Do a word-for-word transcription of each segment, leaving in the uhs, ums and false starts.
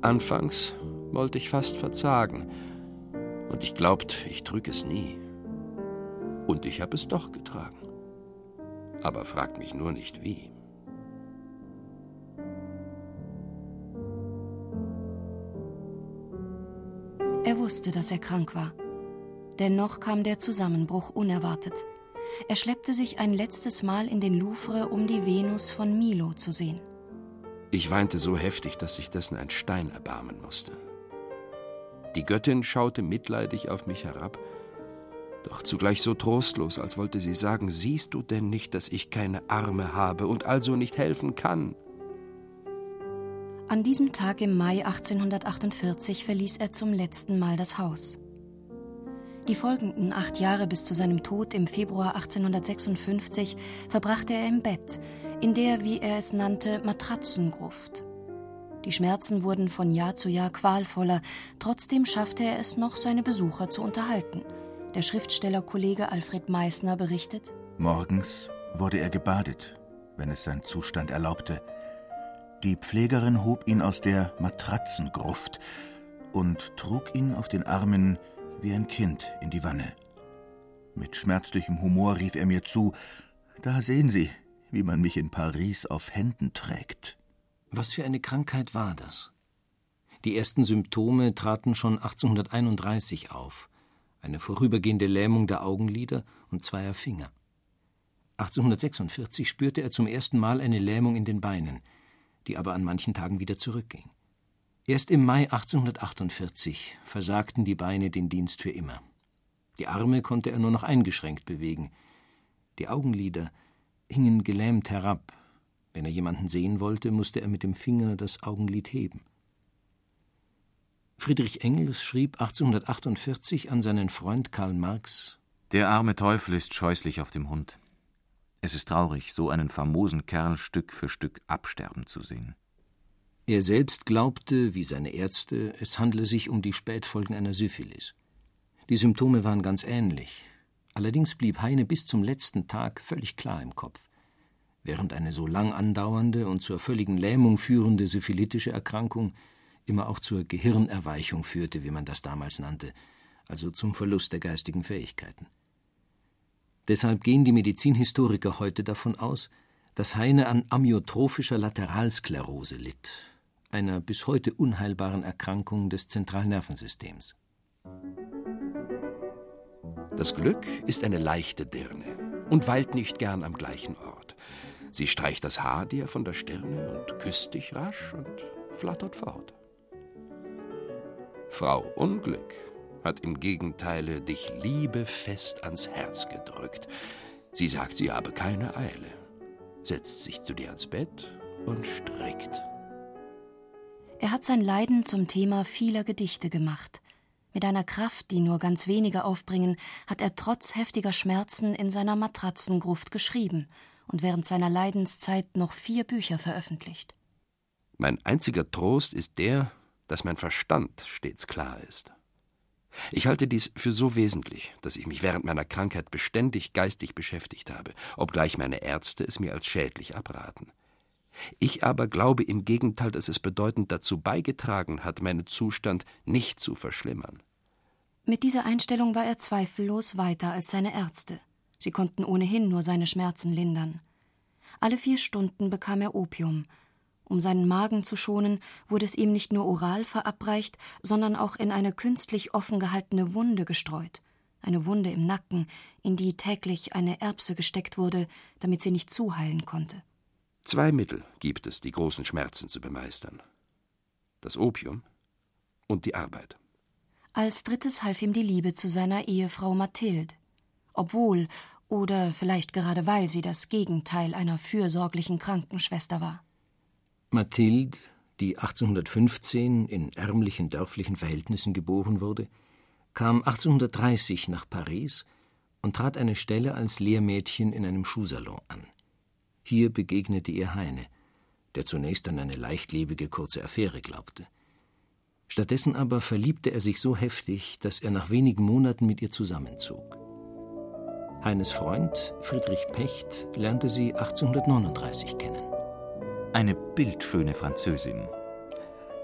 Anfangs wollte ich fast verzagen. Und ich glaubt, ich trüg es nie. Und ich habe es doch getragen. Aber fragt mich nur nicht wie. Er wusste, dass er krank war. Dennoch kam der Zusammenbruch unerwartet. Er schleppte sich ein letztes Mal in den Louvre, um die Venus von Milo zu sehen. Ich weinte so heftig, dass sich dessen ein Stein erbarmen musste. Die Göttin schaute mitleidig auf mich herab, doch zugleich so trostlos, als wollte sie sagen, siehst du denn nicht, dass ich keine Arme habe und also nicht helfen kann? An diesem Tag im Mai achtzehnhundertachtundvierzig verließ er zum letzten Mal das Haus. Die folgenden acht Jahre bis zu seinem Tod im Februar achtzehnhundertsechsundfünfzig verbrachte er im Bett, in der, wie er es nannte, Matratzengruft. Die Schmerzen wurden von Jahr zu Jahr qualvoller, trotzdem schaffte er es noch, seine Besucher zu unterhalten. Der Schriftstellerkollege Alfred Meissner berichtet: Morgens wurde er gebadet, wenn es sein Zustand erlaubte. Die Pflegerin hob ihn aus der Matratzengruft und trug ihn auf den Armen wie ein Kind in die Wanne. Mit schmerzlichem Humor rief er mir zu: »Da sehen Sie, wie man mich in Paris auf Händen trägt.« Was für eine Krankheit war das? Die ersten Symptome traten schon achtzehnhunderteinunddreißig auf. Eine vorübergehende Lähmung der Augenlider und zweier Finger. achtzehnhundertsechsundvierzig spürte er zum ersten Mal eine Lähmung in den Beinen, die aber an manchen Tagen wieder zurückging. Erst im Mai achtzehnhundertachtundvierzig versagten die Beine den Dienst für immer. Die Arme konnte er nur noch eingeschränkt bewegen. Die Augenlider hingen gelähmt herab. Wenn er jemanden sehen wollte, musste er mit dem Finger das Augenlid heben. Friedrich Engels schrieb achtzehnhundertachtundvierzig an seinen Freund Karl Marx: Der arme Teufel ist scheußlich auf dem Hund. Es ist traurig, so einen famosen Kerl Stück für Stück absterben zu sehen. Er selbst glaubte, wie seine Ärzte, es handle sich um die Spätfolgen einer Syphilis. Die Symptome waren ganz ähnlich. Allerdings blieb Heine bis zum letzten Tag völlig klar im Kopf. Während eine so lang andauernde und zur völligen Lähmung führende syphilitische Erkrankung immer auch zur Gehirnerweichung führte, wie man das damals nannte, also zum Verlust der geistigen Fähigkeiten. Deshalb gehen die Medizinhistoriker heute davon aus, dass Heine an amyotrophischer Lateralsklerose litt, einer bis heute unheilbaren Erkrankung des Zentralnervensystems. Das Glück ist eine leichte Dirne und weilt nicht gern am gleichen Ort. Sie streicht das Haar dir von der Stirne und küsst dich rasch und flattert fort. Frau Unglück hat im Gegenteile dich liebefest ans Herz gedrückt. Sie sagt, sie habe keine Eile, setzt sich zu dir ans Bett und strickt. Er hat sein Leiden zum Thema vieler Gedichte gemacht. Mit einer Kraft, die nur ganz wenige aufbringen, hat er trotz heftiger Schmerzen in seiner Matratzengruft geschrieben und während seiner Leidenszeit noch vier Bücher veröffentlicht. Mein einziger Trost ist der, dass mein Verstand stets klar ist. Ich halte dies für so wesentlich, dass ich mich während meiner Krankheit beständig geistig beschäftigt habe, obgleich meine Ärzte es mir als schädlich abraten. Ich aber glaube im Gegenteil, dass es bedeutend dazu beigetragen hat, meinen Zustand nicht zu verschlimmern. Mit dieser Einstellung war er zweifellos weiter als seine Ärzte. Sie konnten ohnehin nur seine Schmerzen lindern. Alle vier Stunden bekam er Opium. Um seinen Magen zu schonen, wurde es ihm nicht nur oral verabreicht, sondern auch in eine künstlich offen gehaltene Wunde gestreut. Eine Wunde im Nacken, in die täglich eine Erbse gesteckt wurde, damit sie nicht zuheilen konnte. Zwei Mittel gibt es, die großen Schmerzen zu bemeistern: das Opium und die Arbeit. Als drittes half ihm die Liebe zu seiner Ehefrau Mathilde. Obwohl, oder vielleicht gerade weil sie das Gegenteil einer fürsorglichen Krankenschwester war. Mathilde, die achtzehnhundertfünfzehn in ärmlichen dörflichen Verhältnissen geboren wurde, kam achtzehnhundertdreißig nach Paris und trat eine Stelle als Lehrmädchen in einem Schuhsalon an. Hier begegnete ihr Heine, der zunächst an eine leichtlebige kurze Affäre glaubte. Stattdessen aber verliebte er sich so heftig, dass er nach wenigen Monaten mit ihr zusammenzog. Heines Freund, Friedrich Pecht, lernte sie achtzehnhundertneununddreißig kennen. Eine bildschöne Französin.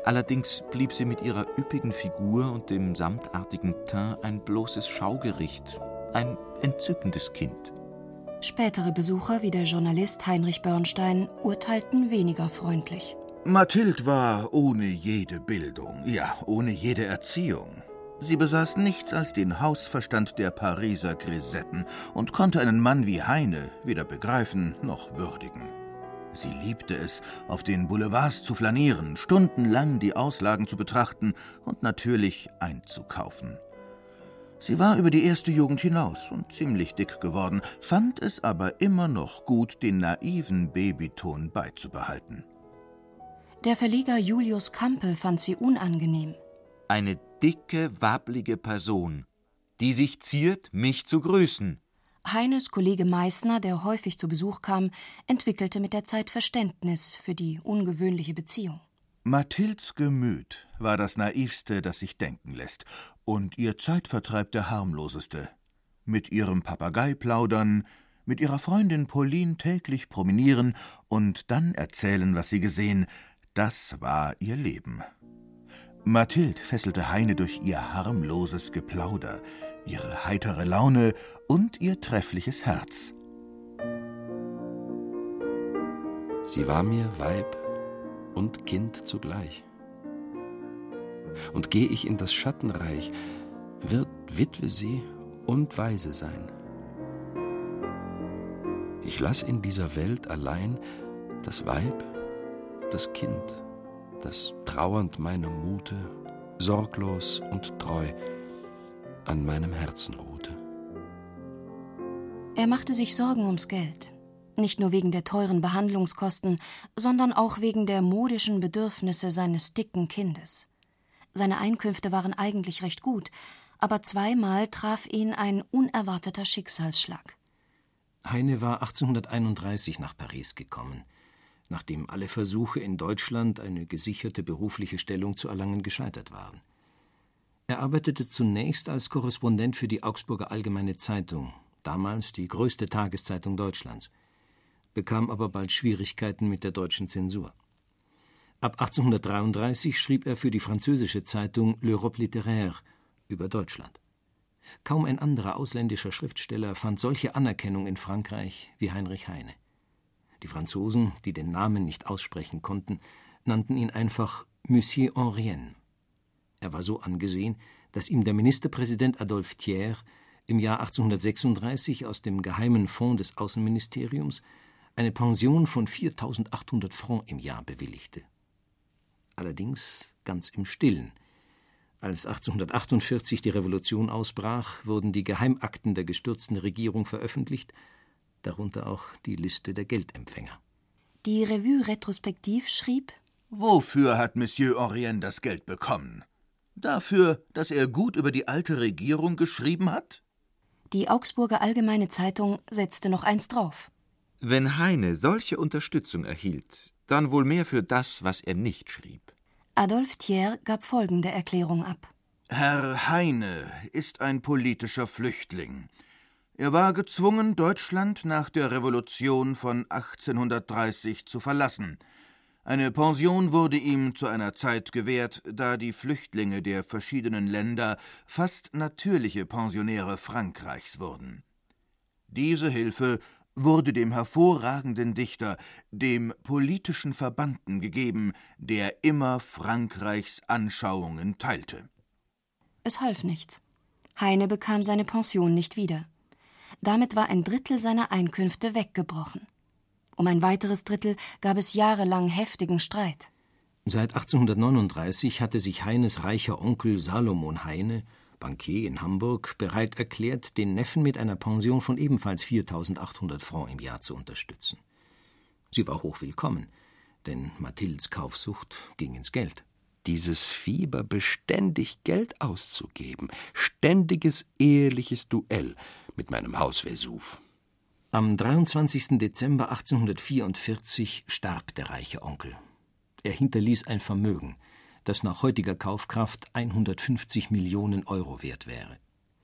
Allerdings blieb sie mit ihrer üppigen Figur und dem samtartigen Teint ein bloßes Schaugericht, ein entzückendes Kind. Spätere Besucher, wie der Journalist Heinrich Börnstein, urteilten weniger freundlich. Mathilde war ohne jede Bildung, ja, ohne jede Erziehung. Sie besaß nichts als den Hausverstand der Pariser Grisetten und konnte einen Mann wie Heine weder begreifen noch würdigen. Sie liebte es, auf den Boulevards zu flanieren, stundenlang die Auslagen zu betrachten und natürlich einzukaufen. Sie war über die erste Jugend hinaus und ziemlich dick geworden, fand es aber immer noch gut, den naiven Babyton beizubehalten. Der Verleger Julius Campe fand sie unangenehm. Eine dicke, wabbelige Person, die sich ziert, mich zu grüßen. Heines Kollege Meißner, der häufig zu Besuch kam, entwickelte mit der Zeit Verständnis für die ungewöhnliche Beziehung. Mathildes Gemüt war das naivste, das sich denken lässt, und ihr Zeitvertreib der harmloseste. Mit ihrem Papagei plaudern, mit ihrer Freundin Pauline täglich promenieren und dann erzählen, was sie gesehen, das war ihr Leben. Mathilde fesselte Heine durch ihr harmloses Geplauder, ihre heitere Laune und ihr treffliches Herz. Sie war mir Weib und Kind zugleich. Und geh ich in das Schattenreich, wird Witwe sie und Waise sein. Ich lass in dieser Welt allein das Weib, das Kind, das trauernd meinem Mute, sorglos und treu an meinem Herzen ruhte. Er machte sich Sorgen ums Geld. Nicht nur wegen der teuren Behandlungskosten, sondern auch wegen der modischen Bedürfnisse seines dicken Kindes. Seine Einkünfte waren eigentlich recht gut, aber zweimal traf ihn ein unerwarteter Schicksalsschlag. Heine war achtzehnhunderteinunddreißig nach Paris gekommen, nachdem alle Versuche in Deutschland, eine gesicherte berufliche Stellung zu erlangen, gescheitert waren. Er arbeitete zunächst als Korrespondent für die Augsburger Allgemeine Zeitung, damals die größte Tageszeitung Deutschlands, bekam aber bald Schwierigkeiten mit der deutschen Zensur. Ab achtzehnhundertdreiunddreißig schrieb er für die französische Zeitung L'Europe littéraire über Deutschland. Kaum ein anderer ausländischer Schriftsteller fand solche Anerkennung in Frankreich wie Heinrich Heine. Die Franzosen, die den Namen nicht aussprechen konnten, nannten ihn einfach Monsieur Henrienne. Er war so angesehen, dass ihm der Ministerpräsident Adolphe Thiers im Jahr achtzehnhundertsechsunddreißig aus dem geheimen Fonds des Außenministeriums eine Pension von viertausendachthundert Francs im Jahr bewilligte. Allerdings ganz im Stillen. Als achtzehnhundertachtundvierzig die Revolution ausbrach, wurden die Geheimakten der gestürzten Regierung veröffentlicht, darunter auch die Liste der Geldempfänger. Die Revue Retrospektiv schrieb: Wofür hat Monsieur Henrienne das Geld bekommen? Dafür, dass er gut über die alte Regierung geschrieben hat? Die Augsburger Allgemeine Zeitung setzte noch eins drauf. Wenn Heine solche Unterstützung erhielt, dann wohl mehr für das, was er nicht schrieb. Adolphe Thiers gab folgende Erklärung ab. Herr Heine ist ein politischer Flüchtling. Er war gezwungen, Deutschland nach der Revolution von achtzehnhundertdreißig zu verlassen. Eine Pension wurde ihm zu einer Zeit gewährt, da die Flüchtlinge der verschiedenen Länder fast natürliche Pensionäre Frankreichs wurden. Diese Hilfe wurde dem hervorragenden Dichter, dem politischen Verbannten gegeben, der immer Frankreichs Anschauungen teilte. Es half nichts. Heine bekam seine Pension nicht wieder. Damit war ein Drittel seiner Einkünfte weggebrochen. Um ein weiteres Drittel gab es jahrelang heftigen Streit. Seit achtzehnhundertneununddreißig hatte sich Heines reicher Onkel Salomon Heine, Bankier in Hamburg, bereit erklärt, den Neffen mit einer Pension von ebenfalls viertausendachthundert Francs im Jahr zu unterstützen. Sie war hochwillkommen, denn Mathildes Kaufsucht ging ins Geld. Dieses Fieber, beständig Geld auszugeben, ständiges eheliches Duell mit meinem Haus Vesuv. Am dreiundzwanzigsten Dezember achtzehnhundertvierundvierzig starb der reiche Onkel. Er hinterließ ein Vermögen, das nach heutiger Kaufkraft hundertfünfzig Millionen Euro wert wäre.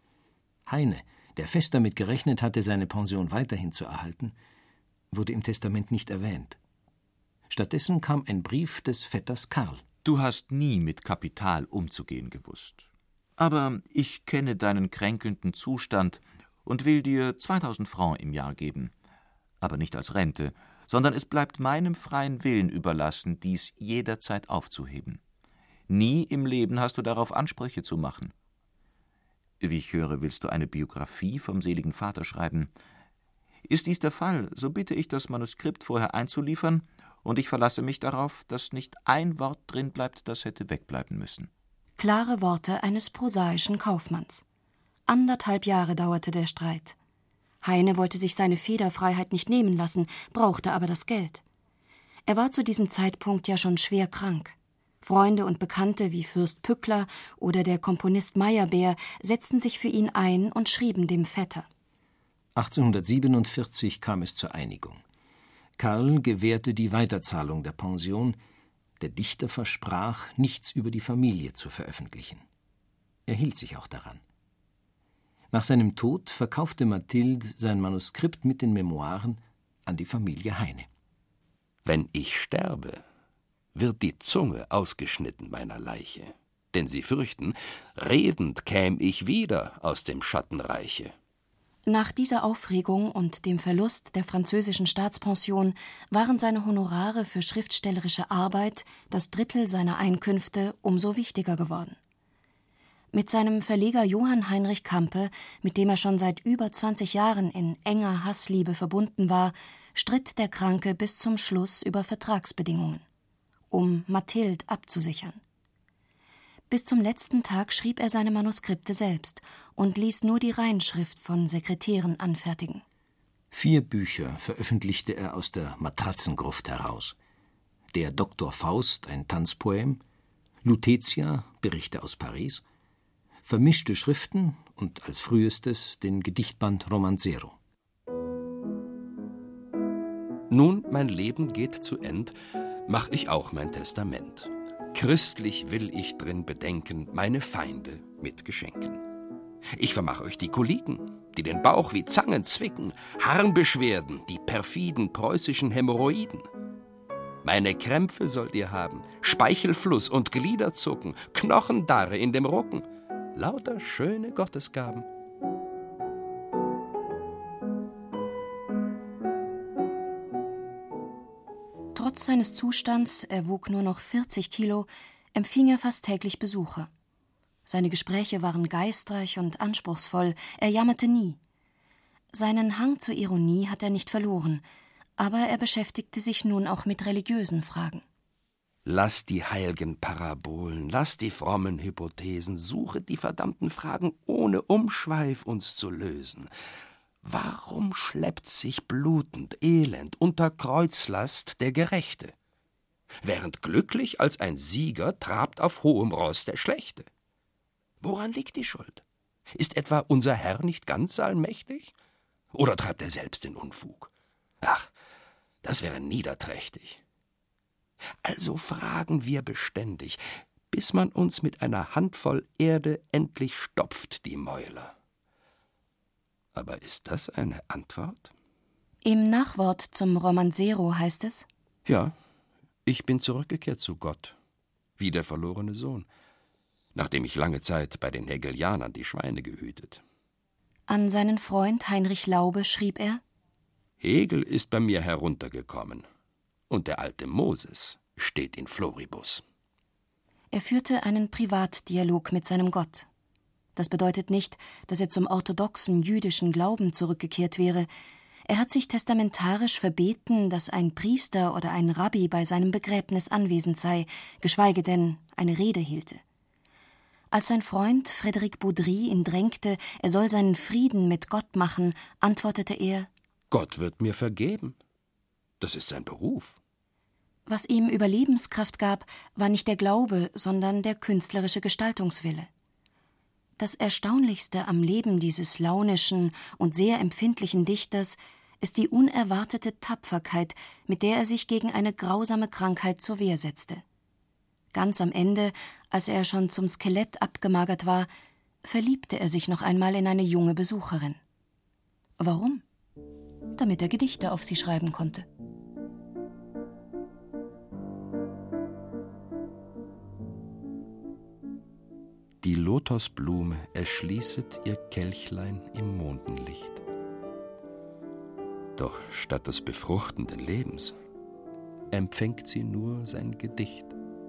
Heine, der fest damit gerechnet hatte, seine Pension weiterhin zu erhalten, wurde im Testament nicht erwähnt. Stattdessen kam ein Brief des Vetters Karl. Du hast nie mit Kapital umzugehen gewusst. Aber ich kenne deinen kränkelnden Zustand und will dir zweitausend Francs im Jahr geben. Aber nicht als Rente, sondern es bleibt meinem freien Willen überlassen, dies jederzeit aufzuheben. Nie im Leben hast du darauf Ansprüche zu machen. Wie ich höre, willst du eine Biografie vom seligen Vater schreiben. Ist dies der Fall, so bitte ich, das Manuskript vorher einzuliefern, und ich verlasse mich darauf, dass nicht ein Wort drin bleibt, das hätte wegbleiben müssen. Klare Worte eines prosaischen Kaufmanns. Anderthalb Jahre dauerte der Streit. Heine wollte sich seine Federfreiheit nicht nehmen lassen, brauchte aber das Geld. Er war zu diesem Zeitpunkt ja schon schwer krank. Freunde und Bekannte wie Fürst Pückler oder der Komponist Meyerbeer setzten sich für ihn ein und schrieben dem Vetter. achtzehnhundertsiebenundvierzig kam es zur Einigung. Karl gewährte die Weiterzahlung der Pension. Der Dichter versprach, nichts über die Familie zu veröffentlichen. Er hielt sich auch daran. Nach seinem Tod verkaufte Mathilde sein Manuskript mit den Memoiren an die Familie Heine. Wenn ich sterbe, wird die Zunge ausgeschnitten meiner Leiche. Denn sie fürchten, redend käm ich wieder aus dem Schattenreiche. Nach dieser Aufregung und dem Verlust der französischen Staatspension waren seine Honorare für schriftstellerische Arbeit, das Drittel seiner Einkünfte, umso wichtiger geworden. Mit seinem Verleger Johann Heinrich Campe, mit dem er schon seit über zwanzig Jahren in enger Hassliebe verbunden war, stritt der Kranke bis zum Schluss über Vertragsbedingungen, um Mathilde abzusichern. Bis zum letzten Tag schrieb er seine Manuskripte selbst und ließ nur die Reinschrift von Sekretären anfertigen. Vier Bücher veröffentlichte er aus der Matratzengruft heraus. Der Doktor Faust, ein Tanzpoem, Lutetia, Berichte aus Paris, vermischte Schriften und als frühestes den Gedichtband Romancero. Nun mein Leben geht zu End, mach ich auch mein Testament. Christlich will ich drin bedenken meine Feinde mit Geschenken. Ich vermach euch die Koliken, die den Bauch wie Zangen zwicken, Harnbeschwerden, die perfiden preußischen Hämorrhoiden. Meine Krämpfe sollt ihr haben, Speichelfluss und Gliederzucken, Knochendarre in dem Rücken, lauter schöne Gottesgaben. Trotz seines Zustands, er wog nur noch vierzig Kilo, empfing er fast täglich Besucher. Seine Gespräche waren geistreich und anspruchsvoll, er jammerte nie. Seinen Hang zur Ironie hat er nicht verloren, aber er beschäftigte sich nun auch mit religiösen Fragen. Lass die heilgen Parabolen, lass die frommen Hypothesen, suche die verdammten Fragen ohne Umschweif uns zu lösen. Warum schleppt sich blutend, elend, unter Kreuzlast der Gerechte? Während glücklich als ein Sieger trabt auf hohem Ross der Schlechte. Woran liegt die Schuld? Ist etwa unser Herr nicht ganz allmächtig? Oder treibt er selbst den Unfug? Ach, das wäre niederträchtig. Also fragen wir beständig, bis man uns mit einer Handvoll Erde endlich stopft, die Mäuler. Aber ist das eine Antwort? Im Nachwort zum Romancero heißt es: Ja, ich bin zurückgekehrt zu Gott, wie der verlorene Sohn, nachdem ich lange Zeit bei den Hegelianern die Schweine gehütet. An seinen Freund Heinrich Laube schrieb er: Hegel ist bei mir heruntergekommen, und der alte Moses steht in Floribus. Er führte einen Privatdialog mit seinem Gott. Das bedeutet nicht, dass er zum orthodoxen jüdischen Glauben zurückgekehrt wäre. Er hat sich testamentarisch verbeten, dass ein Priester oder ein Rabbi bei seinem Begräbnis anwesend sei, geschweige denn eine Rede hielte. Als sein Freund Frédéric Baudry ihn drängte, er soll seinen Frieden mit Gott machen, antwortete er: Gott wird mir vergeben. Das ist sein Beruf. Was ihm Überlebenskraft gab, war nicht der Glaube, sondern der künstlerische Gestaltungswille. Das Erstaunlichste am Leben dieses launischen und sehr empfindlichen Dichters ist die unerwartete Tapferkeit, mit der er sich gegen eine grausame Krankheit zur Wehr setzte. Ganz am Ende, als er schon zum Skelett abgemagert war, verliebte er sich noch einmal in eine junge Besucherin. Warum? Damit er Gedichte auf sie schreiben konnte. Lotosblume erschließet ihr Kelchlein im Mondenlicht. Doch statt des befruchtenden Lebens empfängt sie nur sein Gedicht.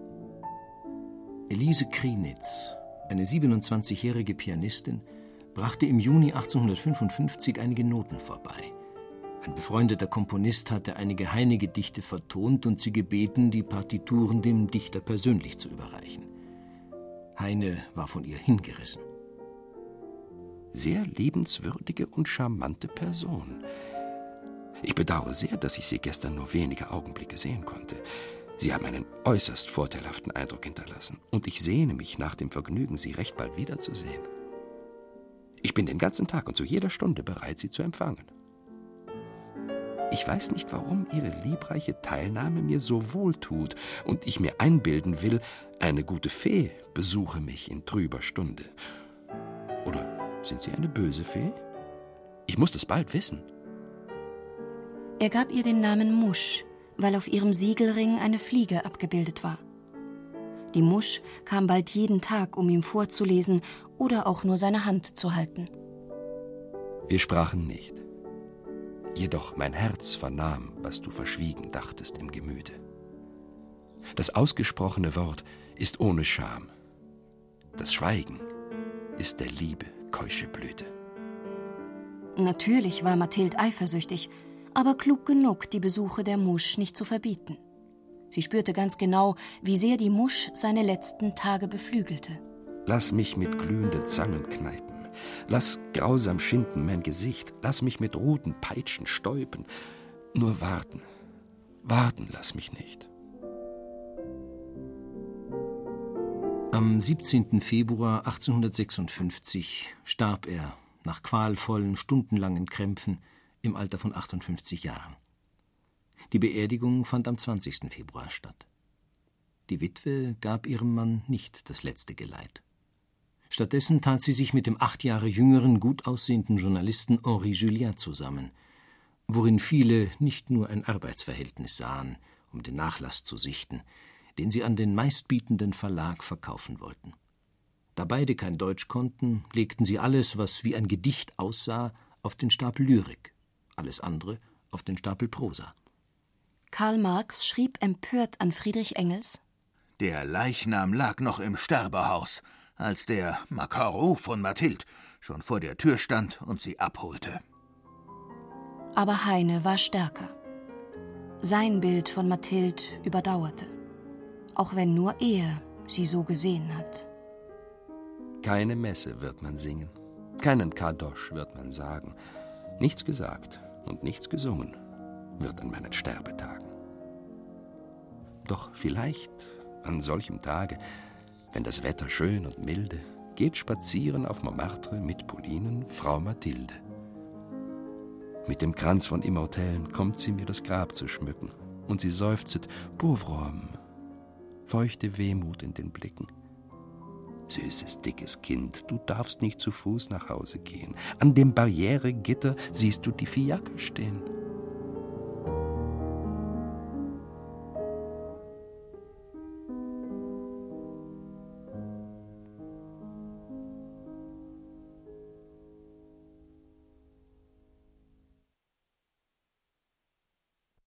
Elise Krienitz, eine siebenundzwanzigjährige Pianistin, brachte im Juni achtzehnhundertfünfundfünfzig einige Noten vorbei. Ein befreundeter Komponist hatte einige Heine-Gedichte vertont und sie gebeten, die Partituren dem Dichter persönlich zu überreichen. Heine war von ihr hingerissen. Sehr liebenswürdige und charmante Person. Ich bedauere sehr, dass ich Sie gestern nur wenige Augenblicke sehen konnte. Sie haben einen äußerst vorteilhaften Eindruck hinterlassen und ich sehne mich nach dem Vergnügen, Sie recht bald wiederzusehen. Ich bin den ganzen Tag und zu jeder Stunde bereit, Sie zu empfangen. Ich weiß nicht, warum Ihre liebreiche Teilnahme mir so wohltut und ich mir einbilden will, eine gute Fee besuche mich in trüber Stunde. Oder sind Sie eine böse Fee? Ich muss das bald wissen. Er gab ihr den Namen Musch, weil auf ihrem Siegelring eine Fliege abgebildet war. Die Musch kam bald jeden Tag, um ihm vorzulesen oder auch nur seine Hand zu halten. Wir sprachen nicht. Jedoch mein Herz vernahm, was du verschwiegen dachtest im Gemüte. Das ausgesprochene Wort ist ohne Scham. Das Schweigen ist der Liebe keusche Blüte. Natürlich war Mathilde eifersüchtig, aber klug genug, die Besuche der Musch nicht zu verbieten. Sie spürte ganz genau, wie sehr die Musch seine letzten Tage beflügelte. Lass mich mit glühenden Zangen kneipen. Lass grausam schinden mein Gesicht. Lass mich mit Ruten peitschen, stäupen. Nur warten. Warten lass mich nicht. Am siebzehnten Februar achtzehnhundertsechsundfünfzig starb er nach qualvollen, stundenlangen Krämpfen im Alter von achtundfünfzig Jahren. Die Beerdigung fand am zwanzigsten Februar statt. Die Witwe gab ihrem Mann nicht das letzte Geleit. Stattdessen tat sie sich mit dem acht Jahre jüngeren, gut aussehenden Journalisten Henri Julien zusammen, worin viele nicht nur ein Arbeitsverhältnis sahen, um den Nachlass zu sichten, den sie an den meistbietenden Verlag verkaufen wollten. Da beide kein Deutsch konnten, legten sie alles, was wie ein Gedicht aussah, auf den Stapel Lyrik, alles andere auf den Stapel Prosa. Karl Marx schrieb empört an Friedrich Engels: Der Leichnam lag noch im Sterbehaus, als der Maquereau von Mathilde schon vor der Tür stand und sie abholte. Aber Heine war stärker. Sein Bild von Mathilde überdauerte, auch wenn nur er sie so gesehen hat. Keine Messe wird man singen, keinen Kadosch wird man sagen. Nichts gesagt und nichts gesungen wird an meinen Sterbetagen. Doch vielleicht an solchem Tage, wenn das Wetter schön und milde, geht spazieren auf Montmartre mit Paulinen Frau Mathilde. Mit dem Kranz von Immortellen kommt sie mir das Grab zu schmücken, und sie seufzet, pauvre homme, feuchte Wehmut in den Blicken. Süßes, dickes Kind, du darfst nicht zu Fuß nach Hause gehen. An dem Barrieregitter siehst du die Fiaker stehen.